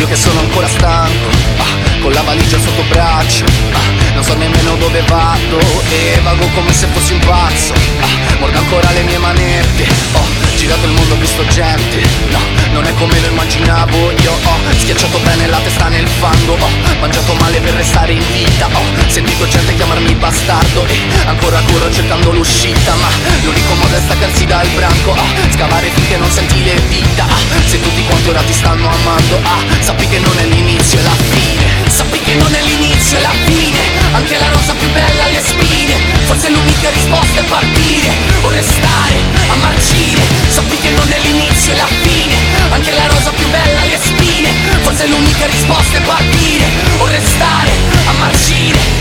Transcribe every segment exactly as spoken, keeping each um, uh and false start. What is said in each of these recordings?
io che sono ancora stanco, ah, con la valigia sotto braccio, ah, non so nemmeno dove vado e vago come se fossi un pazzo, ah, mordo ancora le mie manette. Ho girato il mondo, ho visto gente, no, non è come lo immaginavo. Io ho schiacciato bene la testa nel fango, ho mangiato male per restare in vita, ho sentito gente chiamarmi bastardo e ancora corro cercando l'uscita, ma l'unico modo è staccarsi dal branco, ah, scavare finché non senti le dita, ah, se tutti quanti ora ti stanno amando, ah, sappi che non è l'inizio e la fine, sappi che non è l'inizio e la fine, anche la rosa più bella ha le spine, forse l'unica risposta è partire o restare a marcire, sappi che non è l'inizio e la fine, anche la rosa più bella ha le spine, forse l'unica risposta è partire o restare a marcire.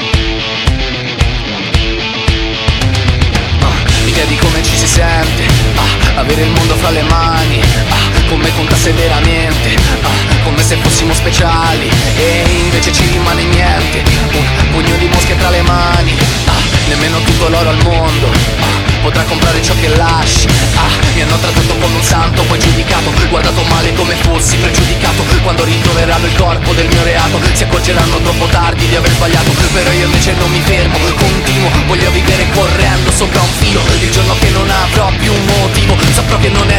Mi chiedi come ci si sente, ah, avere il mondo fra le mani, ah, come contasse veramente, ah, come se fossimo speciali e invece ci rimane niente, un pugno di mosche tra le mani, ah, nemmeno tutto l'oro al mondo, ah, potrà comprare ciò che lasci, ah, mi hanno trattato come un santo, poi giudicato, guardato male come fossi pregiudicato, quando ritroveranno il corpo del mio reato, si accorgeranno troppo tardi di aver sbagliato, però io invece non mi fermo, continuo, voglio vivere correndo sopra un filo, il giorno che non avrò più un motivo, saprò che non è